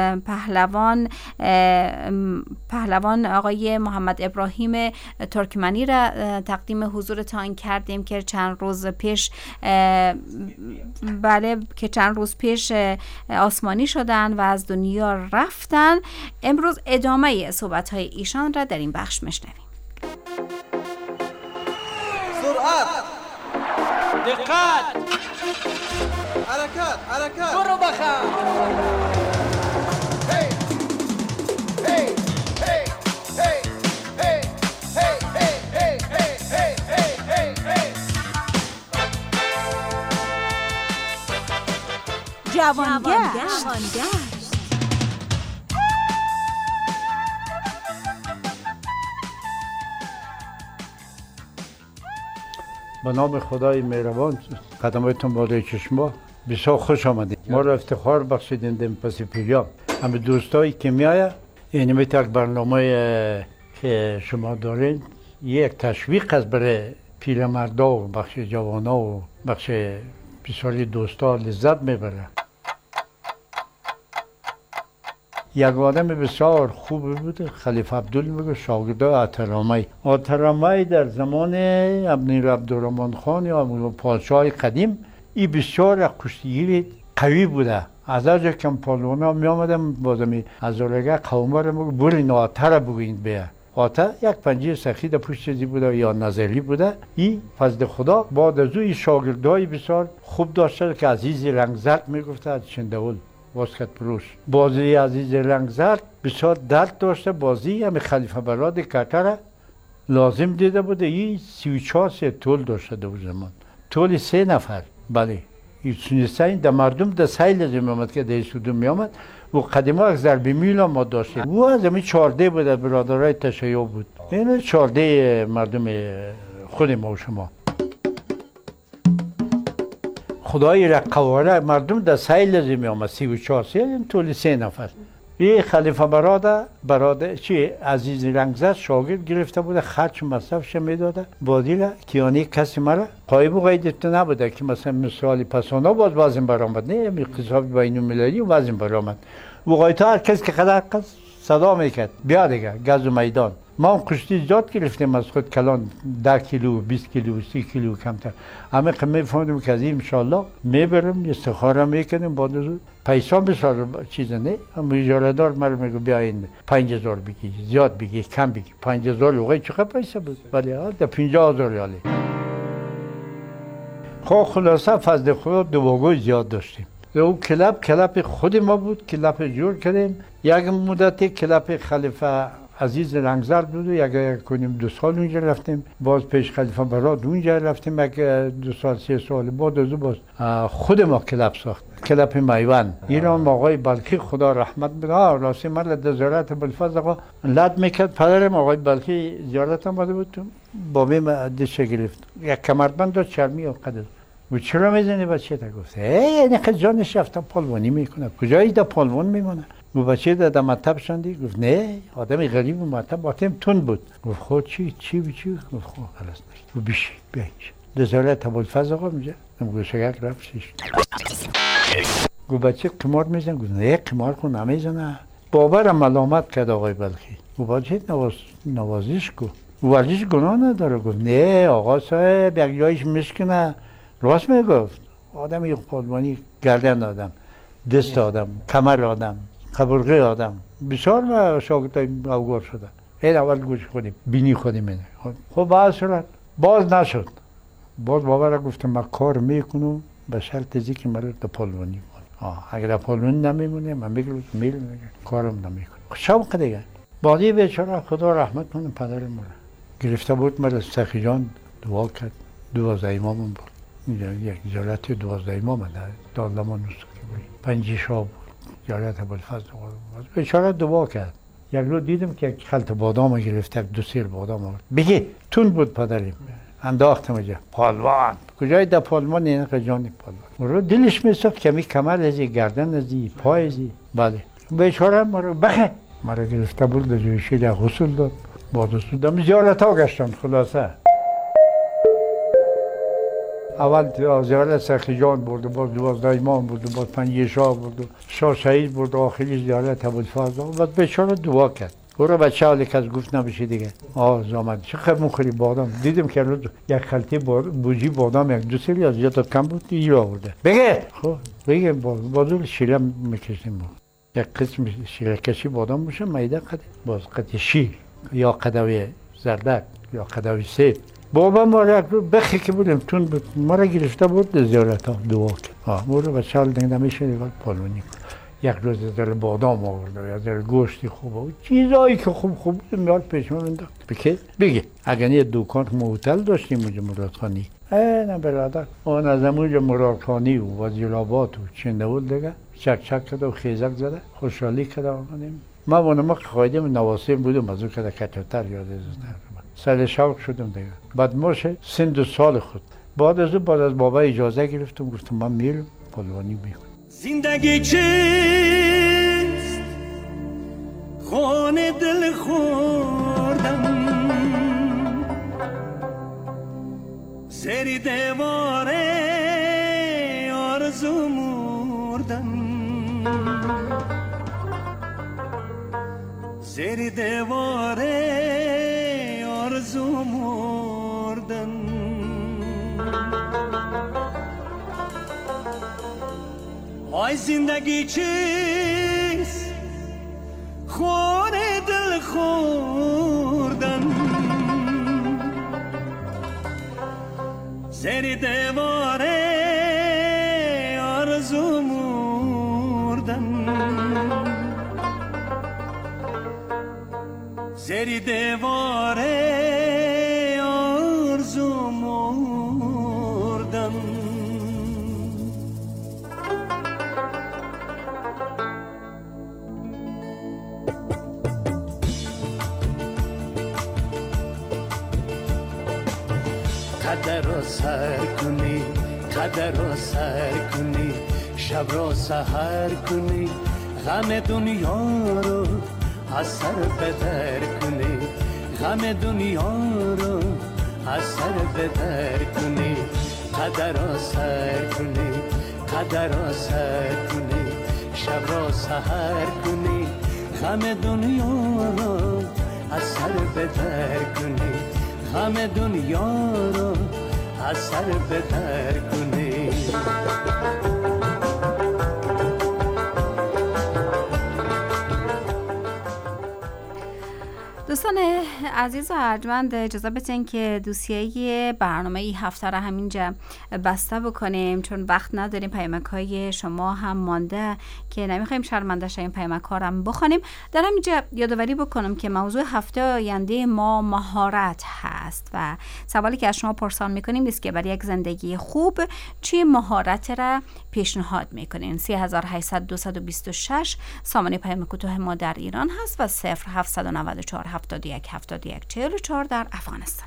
پهلوان آقای محمد ابراهیم ترکمنی را تقدیم حضورتان کردیم که چند روز پیش آسمانی شدن و از دنیا رفتن. امروز ادامه صحبت‌های ایشان را در این بخش میشنویم. سرعت، دقت، حرکت، برو بخم. جوانگشت. به نام خدای مهربان، قدمایتون بالای چشما. بسیار خوش آمدید. ما را افتخار بخشیدین دم پس پیریام. همه دوستایی که میایه، یعنی میتر برنامه که شما دارین یک تشویق است برای پیرمردا و بخش جوانا و بخش بسیاری دوستا لذت میبره. یک آدم بسیار خوب بود، خلیفه عبدالله شاگرد آترامی در زمان ابن عبدالرحمن خان یا پادشاه قدیم این بسیار کشتیگیر قوی بوده. از آنجا که پهلوانا می آمدم بازمی از اولگه قومه را میگو برین آتر بگوین بیا. آتر یک پنجه سخید پشت چیزی بوده یا نظری بوده. این فضل خدا بعد از او شاگردای بسیار خوب داشته که عزیز رنگزرد میگفته از چندول واسکت پروش. بازی عزیز رنگزرد بسیار درد داشته. بازی همه خلیفه براد کتر لازم دیده بوده. این 34 طول داشته در زمان. طول 3 نفر بله این سیل در مردم در سیل از می آمد که در سودون می آمد و قدیما یک ضرب میل ما داشتیم و از همین 14 بود برادرای تشیع بود این 14 مردم خود ما و شما خدای را قواره مردم در سیل از می آمد 34 سیل این طول 3 نفر این خلیفه برادر چی عزیز رنگزد شاگرد گرفته بوده خرچ مصرفش میداده بادیله کیانی کسی مرا قایب و قیدت نبوده که مثلا مثالی پسانا باز وزن برآمد نه می قصاب بین المللی وزن برآمد و قایتا هر کس که قدر صدا میکرد بیا دیگه گز و میدان ما هم کشتی زیاد گرفتیم از خود کلان 10 کیلو 20 کیلو 30 کیلو کمتر اما که میفهمیم که از این انشالله میبرم استخاره میکنیم بعد از پیسا بسار چیز نه اما اجاره دار مرا میگو بیا این 5000 بگی زیاد بگی کم بگی 5000 لغای چقدر پیسه بود ولی در 50000 ریالی خب خلاصه فضل خدا دواگوی زیاد داشتیم او کلاب خود ما بود کلاب جور کردیم یک مدتی کلاب خلیفه عزیز رنگزرد بود و یک کنیم 2 سال اونجا رفتیم باز پیش خلیفه براد اونجا رفتیم یک 2 سال 3 سال بعد از باز خود ما کلاب ساخت کلاب میوان ایران آقای بلخی خدا رحمت بده راستی من لدزارت بلفظ آقا لد میکرد پدرم آقای بلخی زیارت آمده بود بابیم دشه گرفت یک کمربند و چرمی و قدر و چرا میزنی بچه تا گفته یعنی خیلی جانش رفتم پالوانی میکنه کجایی دا پالوان میمونه و بچه دا مطب شندی گفت نه آدمی غریب و مطب آتیم تون بود گفت خود چی گفت خود خلاص نشد و بیشی بیا اینجا دزارت ابوالفضل آقا میگه گفت شگرک رفت شیش گفت بچه قمار میزن گفت نه قمار کن نمیزنه بابرم ملامت کرد آقای بلخی و بچه نوازش کو ورزش گناه نداره گفت نه آقا صاحب یک جایش میشکنه راست میگفت آدم یک پالوانی گردن آدم دست آدم کمر آدم قبرقه آدم بسیار شاگردای اوگار شده این اول گوش خودیم بینی خودیم اینه خب باز شد باز نشد باز بابا را گفتم من کار میکنم به شرط ازی که مرا در پالوانی کنم اگر در پالوانی نمیمونه من میگم میل کارم نمیکنم شوق دیگه بازی بیچاره خدا رحمت کنه پدر ما گرفته بود مرا سخی جان دعا کرد 12 امامم بود یک جالت 12 امام در دالمان نسخه بود 5 شاب جالت ابوالفضل بیچاره دعا کرد یک رو دیدم که یک خلط بادام گرفته 2 سیر بادام آورد بگی تون بود پدریم انداختم اجا پالوان کجای در پالوان این قجانی پالوان رو دلش میسخت کمی کمر ازی گردن ازی پای ازی بله بیچاره مرا بخه مرا گرفته بود در جوی شیل غسل داد بعد از دم زیارت ها گشتم خلاصه اول زیارت سخی جان برد باز 12 امام برد باز 5 شاه برد شاه شهید برد آخری زیارت ابوالفضل بعد بیچاره دعا کرد برو بچه حالی که از گفت نبشه دیگه زامن چقدر مخوری بادام دیدم که روز یک خلطه بوجی بادام 1 2 سری از زیاد کم بود این را آورده بگه خب بگه بازور شیره میکشیم یک قسم شیره کشی بادام باشه میده قد باز قد شیر یا قدوی زردک یا قدوی سیب بابا ما را بخی که بودم تون بود ما را گرفته بود زیارت ها دعا کرد برو بچه حال دیگه نمیشه دیگه پالونی یک روز در بادام آورده یا در گوشتی خوب بود چیزایی که خوب بود میاد پیش من انداخت بگه اگر یه دکان موتل داشتیم اونجا مرادخانی نه برادر اون از اونجا مرادخانی و وزیرآباد و چندول دیگه چک کرده و خیزک زده خوشحالی کرده آمدیم ما اونما که خواهیدیم نواسیم بودم از اون که کتوتر یاد از سال شوق شدم دیگه بعد موشه سن 2 سال خود بعد از بابا اجازه گرفتم گفتم من میرم پالوانی میکنم زندگی چیست خانه دل خوردم زیر دیواره آرزو مردم زیر دیواره آرزو مردم آی زندگی چیست خون دل خوردن زیر دیواره آرزو مردن زیر دیواره آرزو مردن قدر را سر کنی، قدر را سر کنی، شب را سحر کنی، غم دنیا رو از سر بدر کنی، غم دنیا رو از سر بدر کنی، قدر را سر کنی، قدر را سر کنی، شب را سحر کنی، غم دنیا رو از سر بدر کنی، غم دنیا رو از سر بدر کنی. دوستان عزیز و ارجمند، اجازه بدین که دوسیه برنامه ای هفته را همینجا بسته بکنیم، چون وقت نداریم. پیامک های شما هم مانده که نمیخوایم شرمنده شیم، پیامک ها را بخونیم. در همینجا یادآوری بکنم که موضوع هفته آینده ما مهارت هست و سوالی که از شما پرسان میکنیم است که برای یک زندگی خوب چه مهارت را پیشنهاد میکنین. 3800 سامانه پیام کوتاه ما در ایران هست و 0794 71 71 44 در افغانستان.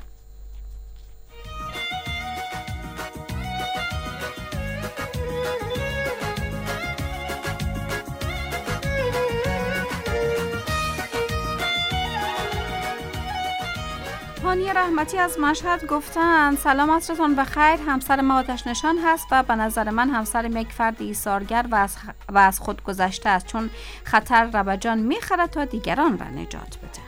هانیه رحمتی از مشهد گفتن سلام، عصرتون بخیر. همسر ما آتش نشان هست و به نظر من همسر یک فرد ایثارگر و از خود گذشته است، چون خطر را به جان میخرد تا دیگران را نجات بده.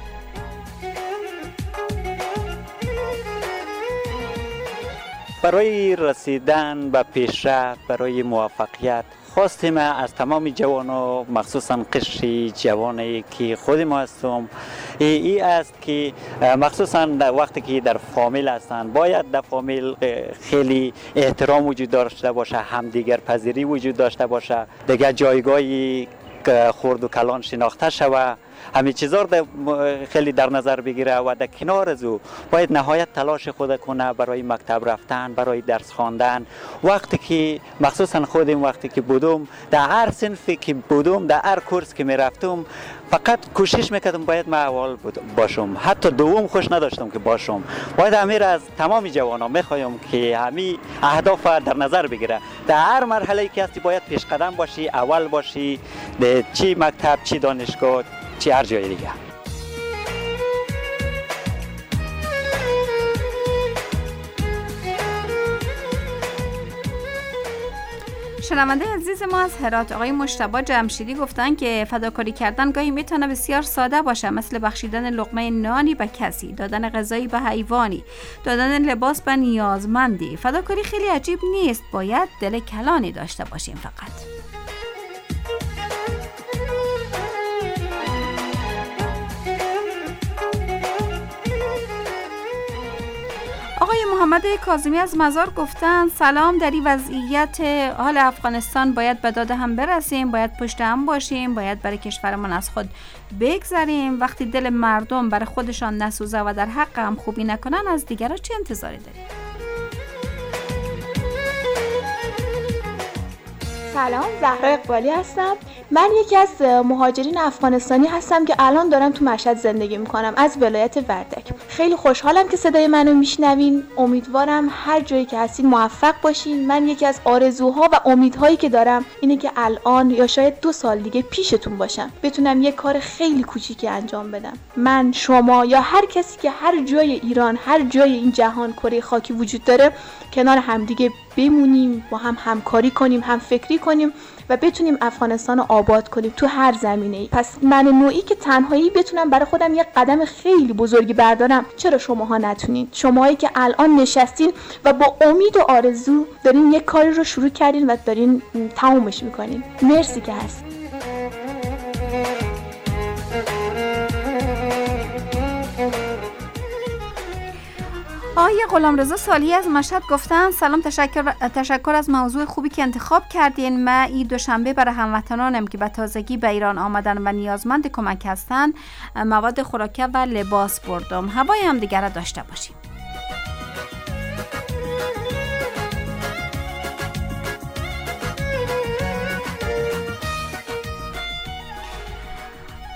برای رسیدن به پیشرفت، برای موفقیت، خواستیم از تمام جوانان، مخصوصا قشر جوانی که خود ما هستم، ای است که مخصوصا وقتی که در فامیل هستند باید در فامیل خیلی احترام وجود داشته باشه، همدیگر پذیری وجود داشته باشه، دیگه جایگاهی خرد و کلان شناخته شوه، همین چیزا رو خیلی در نظر بگیره و در کنار از او باید نهایت تلاش خود کنه برای مکتب رفتن، برای درس خواندن. وقتی که مخصوصا خودم وقتی که بودم در هر صنفی که بودم، در هر کورس که میرفتم، فقط کوشش میکردم باید من اول باشم، حتی دوم خوش نداشتم که باشم. باید امیر از تمام جوانان میخوایم که همین اهداف در نظر بگیره، در هر مرحله که هستی باید پیش قدم باشی، اول باشی، چی مکتب، چی دانشگاه، چی هر جای دیگه. شنونده عزیز ما از هرات آقای مجتبی جمشیدی گفتن که فداکاری کردن گاهی میتونه بسیار ساده باشه، مثل بخشیدن لقمه نانی به کسی، دادن غذایی به حیوانی، دادن لباس به نیازمندی. فداکاری خیلی عجیب نیست، باید دل کلانی داشته باشیم فقط. آقای محمد کاظمی از مزار گفتن سلام، در این وضعیت حال افغانستان باید به داد هم برسیم، باید پشت هم باشیم، باید برای کشورمان از خود بگذریم. وقتی دل مردم برای خودشان نسوزه و در حق هم خوبی نکنن، از دیگران چه انتظاری داریم؟ سلام، زهرا اقبالی هستم. من یکی از مهاجرین افغانستانی هستم که الان دارم تو مشهد زندگی میکنم، از ولایت وردک. خیلی خوشحالم که صدای منو میشنوین. امیدوارم هر جایی که هستین موفق باشین. من یکی از آرزوها و امیدهایی که دارم اینه که الان یا شاید 2 سال دیگه پیشتون باشم، بتونم یک کار خیلی کوچیکی انجام بدم. من، شما یا هر کسی که هر جای ایران، هر جای این جهان کره خاکی وجود داره، کنار همدیگه بمونیم، با هم همکاری کنیم، هم فکری کنیم و بتونیم افغانستان رو آباد کنیم تو هر زمینه‌ای. پس من نوعی که تنهایی بتونم برای خودم یک قدم خیلی بزرگی بردارم، چرا شماها نتونین؟ شماهایی که الان نشستین و با امید و آرزو دارین یک کاری رو شروع کردین و دارین تمومش میکنین. مرسی که هستین. آقای غلامرضا صالحی از مشهد گفتن سلام، تشکر از موضوع خوبی که انتخاب کردین. من این دوشنبه برای هموطنانم که به تازگی به ایران آمدن و نیازمند کمک هستند مواد خوراکی و لباس بردم. هوای هم دیگر را داشته باشیم.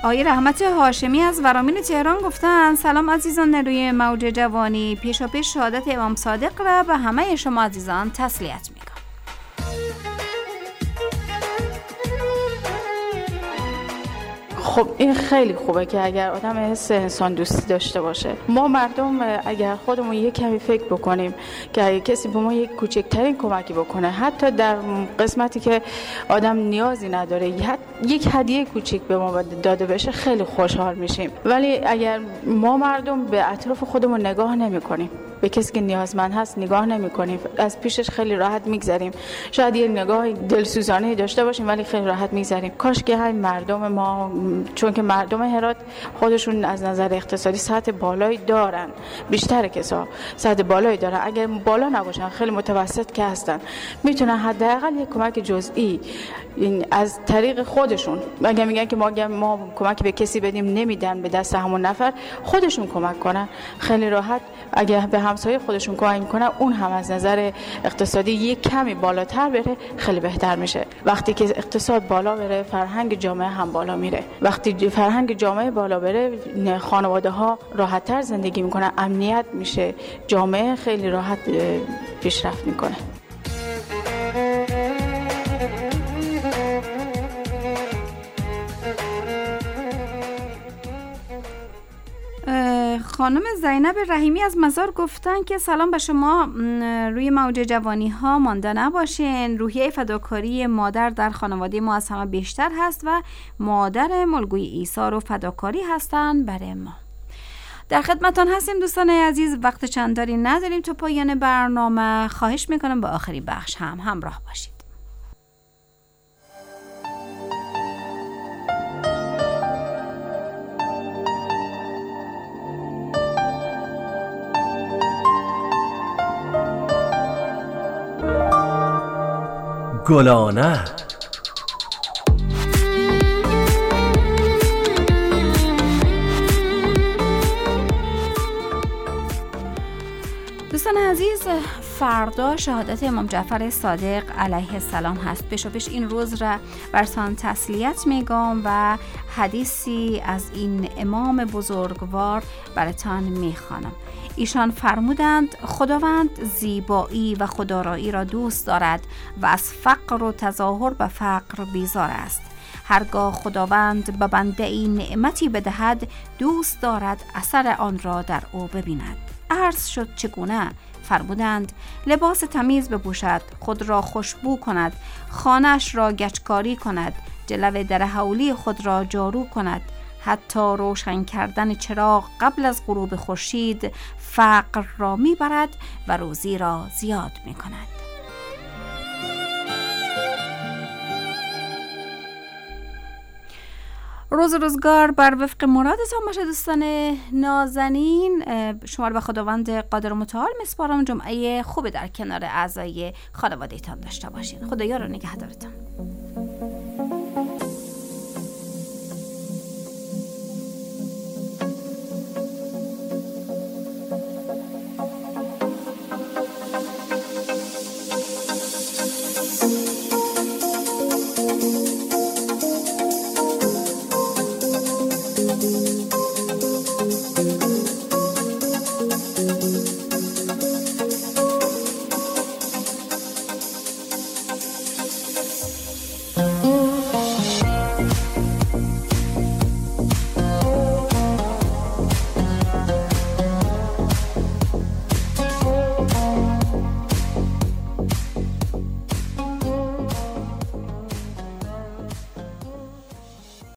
آقای رحمت هاشمی از ورامین تهران گفتن سلام عزیزان روی موج جوانی، پیشاپیش شهادت امام صادق را به همه شما عزیزان تسلیت میگم. خب این خیلی خوبه که اگر آدم حس انسان دوستی داشته باشه. ما مردم اگر خودمون یک کمی فکر بکنیم که اگر کسی به ما یک کوچکترین کمکی بکنه، حتی در قسمتی که آدم نیازی نداره، یک هدیه کوچیک به ما داده بشه، خیلی خوشحال میشیم. ولی اگر ما مردم به اطراف خودمون نگاه نمی‌کنیم، به کسی که نیازمند هست نگاه نمی‌کنیم، از پیشش خیلی راحت میگذریم، شاید یه نگاه دلسوزانه داشته باشیم ولی خیلی راحت میگذریم. کاش که همین مردم ما، چون که مردم هرات خودشون از نظر اقتصادی سطح بالایی دارن، بیشتر کسا سطح بالایی دارن، اگر بالا نباشن خیلی متوسط که هستن، میتونن حداقل یک کمک جزئی از طریق خودشون، اگر میگن که ما کمک به کسی بدیم نمیدن به دست همون نفر، خودشون کمک کنن. خیلی راحت اگر به همسایه خودشون کمک میکنن، اون هم از نظر اقتصادی یک کمی بالاتر بره، خیلی بهتر میشه. وقتی که اقتصاد بالا بره، فرهنگ جامعه هم بالا میره. وقتی فرهنگ جامعه بالا بره، خانواده ها راحت تر زندگی میکنن، امنیت میشه، جامعه خیلی راحت پیشرفت میکنه. خانم زینب رحیمی از مزار گفتن که سلام به شما، روی موج جوانی ها مانده نباشین. روحیه فداکاری مادر در خانواده ما از همه بیشتر هست و مادر الگوی ایثار و فداکاری هستن برای ما. در خدمتان هستیم دوستان عزیز، وقت چندانی نداریم تا پایان برنامه. خواهش میکنم با آخرین بخش هم همراه باشید. گلانه دوستان عزیز، فردا شهادت امام جعفر صادق علیه السلام هست. پیشاپیش این روز را براتون تسلیت میگم و حدیثی از این امام بزرگوار براتون میخوانم. ایشان فرمودند خداوند زیبایی و خودآرایی را دوست دارد و از فقر و تظاهر به فقر بیزار است. هرگاه خداوند به بنده این نعمتی بدهد، دوست دارد اثر آن را در او ببیند. عرض شد چگونه؟ فرمودند لباس تمیز بپوشد، خود را خوشبو کند، خانه‌اش را گچکاری کند، جلو در حولی خود را جارو کند. حتی روشن کردن چراغ قبل از غروب خورشید فقر را میبرد و روزی را زیاد میکند. روز روزگار بر وفق مرادتان باشه دوستان نازنین. شما رو به خداوند قادر و متعال میسپارم. جمعه خوبی در کنار اعضای خانواده‌تان داشته باشید. خدایا رو نگهدارتان.